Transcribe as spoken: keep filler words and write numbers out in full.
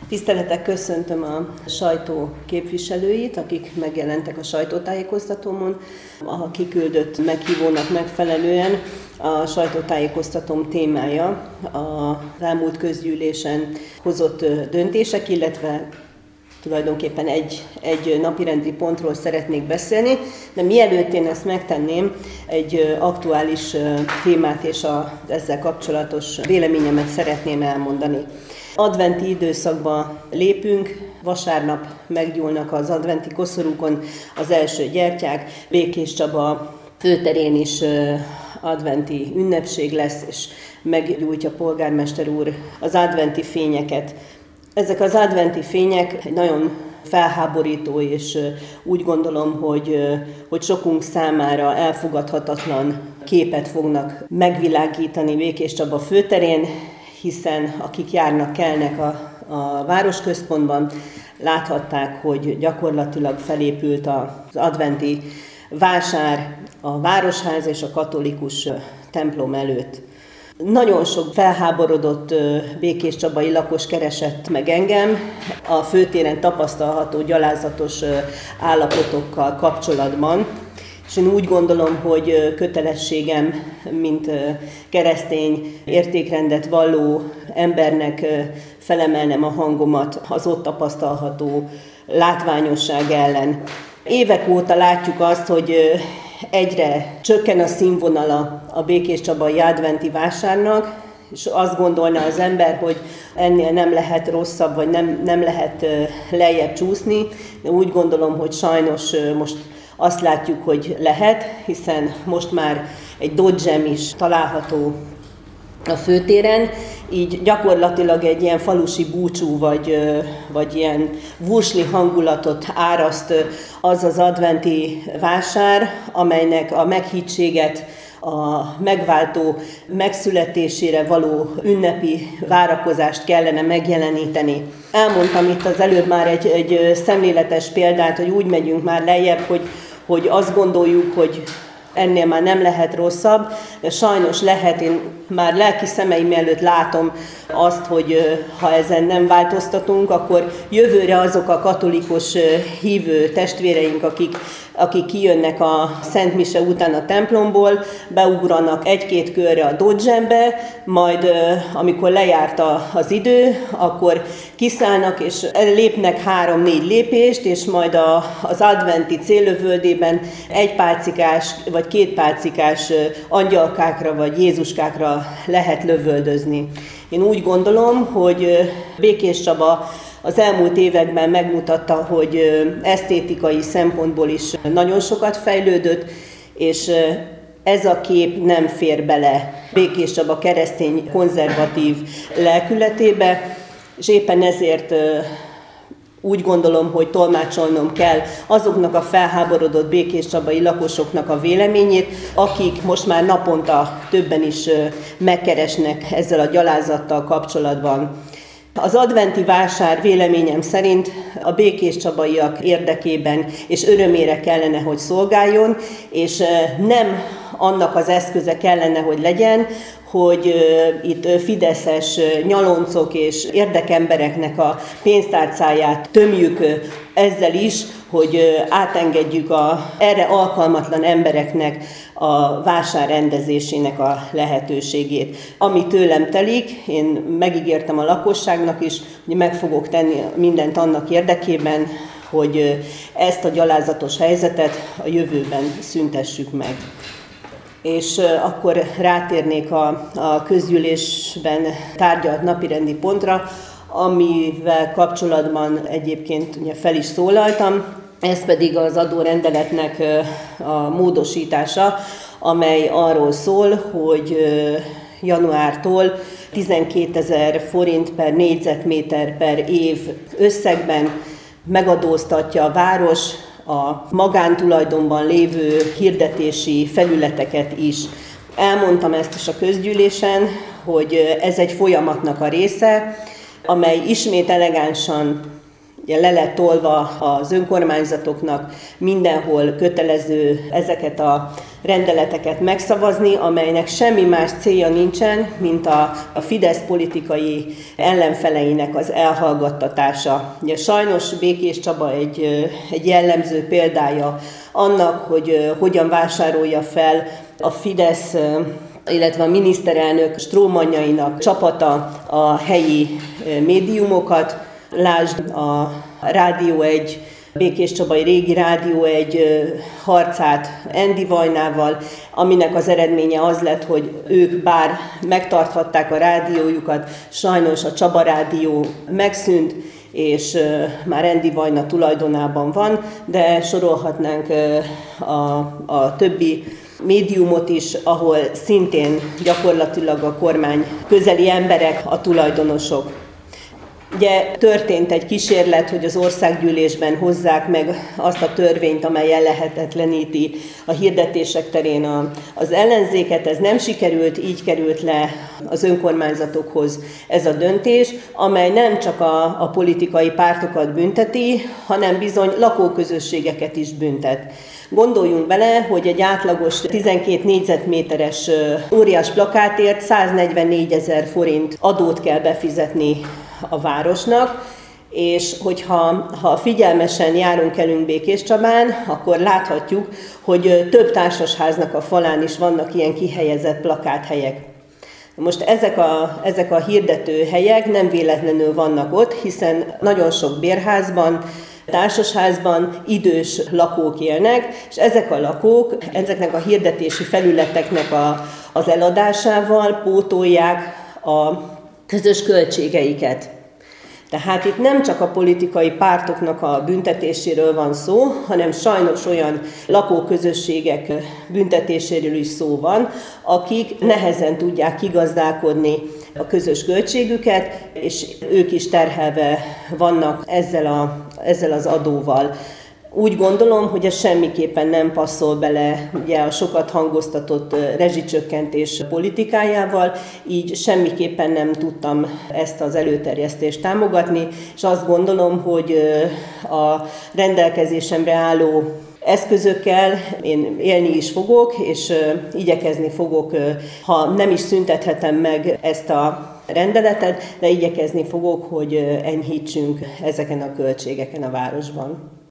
Tisztelettel köszöntöm a sajtó képviselőit, akik megjelentek a sajtótájékoztatómon. A kiküldött meghívónak megfelelően a sajtótájékoztatóm témája az elmúlt közgyűlésen hozott döntések, illetve tulajdonképpen egy, egy napirendi pontról szeretnék beszélni, de mielőtt én ezt megtenném, egy aktuális témát és az ezzel kapcsolatos véleményemet szeretném elmondani. Adventi időszakba lépünk, vasárnap meggyúlnak az adventi koszorúkon az első gyertyák, Békés Csaba főterén is adventi ünnepség lesz, és meggyújtja polgármester úr az adventi fényeket. Ezek az adventi fények nagyon felháborító, és úgy gondolom, hogy, hogy sokunk számára elfogadhatatlan képet fognak megvilágítani Békés Csaba főterén, hiszen akik járnak, kelnek a, a városközpontban, láthatták, hogy gyakorlatilag felépült az adventi vásár a Városház és a katolikus templom előtt. Nagyon sok felháborodott Békés Csabai lakos keresett meg engem a főtéren tapasztalható gyalázatos állapotokkal kapcsolatban, és én úgy gondolom, hogy kötelességem, mint keresztény értékrendet valló embernek felemelnem a hangomat az ott tapasztalható látványosság ellen. Évek óta látjuk azt, hogy egyre csökken a színvonala a Békés Csabai adventi vásárnak, és azt gondolna az ember, hogy ennél nem lehet rosszabb, vagy nem, nem lehet lejjebb csúszni. De úgy gondolom, hogy sajnos most azt látjuk, hogy lehet, hiszen most már egy Dodge-em is található a főtéren, így gyakorlatilag egy ilyen falusi búcsú, vagy, vagy ilyen vursli hangulatot áraszt az az adventi vásár, amelynek a meghittséget, a megváltó megszületésére való ünnepi várakozást kellene megjeleníteni. Elmondtam itt az előbb már egy, egy szemléletes példát, hogy úgy megyünk már lejjebb, hogy, hogy azt gondoljuk, hogy ennél már nem lehet rosszabb, de sajnos lehet, én már lelki szemeim előtt látom azt, hogy ha ezen nem változtatunk, akkor jövőre azok a katolikus hívő testvéreink, akik, akik kijönnek a Szent Mise után a templomból, beugranak egy-két körre a Dodge-be, majd amikor lejárt az idő, akkor kiszállnak és lépnek három-négy lépést, és majd a, az adventi céllövöldében egy pálcikás vagy két pálcikás angyalkákra vagy Jézuskákra lehet lövöldözni. Én úgy gondolom, hogy Békés Csaba az elmúlt években megmutatta, hogy esztétikai szempontból is nagyon sokat fejlődött, és ez a kép nem fér bele Békés Csaba keresztény konzervatív lelkületébe, és éppen ezért úgy gondolom, hogy tolmácsolnom kell azoknak a felháborodott Békés Csabai lakosoknak a véleményét, akik most már naponta többen is megkeresnek ezzel a gyalázattal kapcsolatban. Az adventi vásár véleményem szerint a békés csabaiak érdekében és örömére kellene, hogy szolgáljon, és nem annak az eszköze kellene, hogy legyen, hogy itt fideszes nyaloncok és érdekembereknek a pénztárcáját tömjük ezzel is, hogy átengedjük a erre alkalmatlan embereknek a vásár rendezésének a lehetőségét. Ami tőlem telik, én megígértem a lakosságnak is, hogy meg fogok tenni mindent annak érdekében, hogy ezt a gyalázatos helyzetet a jövőben szüntessük meg. És akkor rátérnék a, a közgyűlésben tárgyalt napirendi pontra, amivel kapcsolatban egyébként ugye fel is szólaltam, ez pedig az adórendeletnek a módosítása, amely arról szól, hogy januártól tizenkétezer forint per négyzetméter per év összegben megadóztatja a város a magántulajdonban lévő hirdetési felületeket is. Elmondtam ezt is a közgyűlésen, hogy ez egy folyamatnak a része, amely ismét elegánsan le lett tolva az önkormányzatoknak mindenhol kötelező ezeket a rendeleteket megszavazni, amelynek semmi más célja nincsen, mint a, a Fidesz politikai ellenfeleinek az elhallgattatása. Ugye sajnos Békés Csaba egy, egy jellemző példája annak, hogy hogyan vásárolja fel a Fidesz, illetve a miniszterelnök strómanjainak csapata a helyi médiumokat. Lásd a Rádió egy, Békés Csabai régi Rádió egy harcát Endi Vajnával, aminek az eredménye az lett, hogy ők bár megtarthatták a rádiójukat, sajnos a Csaba Rádió megszűnt, és már Endi Vajna tulajdonában van, de sorolhatnánk a, a többi médiumot is, ahol szintén gyakorlatilag a kormány közeli emberek a tulajdonosok. Ugye történt egy kísérlet, hogy az országgyűlésben hozzák meg azt a törvényt, amely ellehetetleníti a hirdetések terén a, az ellenzéket. Ez nem sikerült, így került le az önkormányzatokhoz ez a döntés, amely nem csak a, a politikai pártokat bünteti, hanem bizony lakóközösségeket is büntet. Gondoljunk bele, hogy egy átlagos tizenkét négyzetméteres óriás plakátért száznegyvennégyezer forint adót kell befizetni a városnak, és hogyha ha figyelmesen járunk elünk Békés Csabán, akkor láthatjuk, hogy több társasháznak a falán is vannak ilyen kihelyezett plakáthelyek. Most ezek a, ezek a hirdető helyek nem véletlenül vannak ott, hiszen nagyon sok bérházban, társasházban idős lakók élnek, és ezek a lakók, ezeknek a hirdetési felületeknek a, az eladásával pótolják a közös költségeiket. Tehát itt nem csak a politikai pártoknak a büntetéséről van szó, hanem sajnos olyan lakóközösségek büntetéséről is szó van, akik nehezen tudják kigazdálkodni a közös költségüket, és ők is terhelve vannak ezzel, a, ezzel az adóval. Úgy gondolom, hogy ez semmiképpen nem passzol bele ugye, a sokat hangoztatott rezsicsökkentés politikájával, így semmiképpen nem tudtam ezt az előterjesztést támogatni, és azt gondolom, hogy a rendelkezésemre álló eszközökkel én élni is fogok, és igyekezni fogok, ha nem is szüntethetem meg ezt a rendeletet, de igyekezni fogok, hogy enyhítsünk ezeken a költségeken a városban.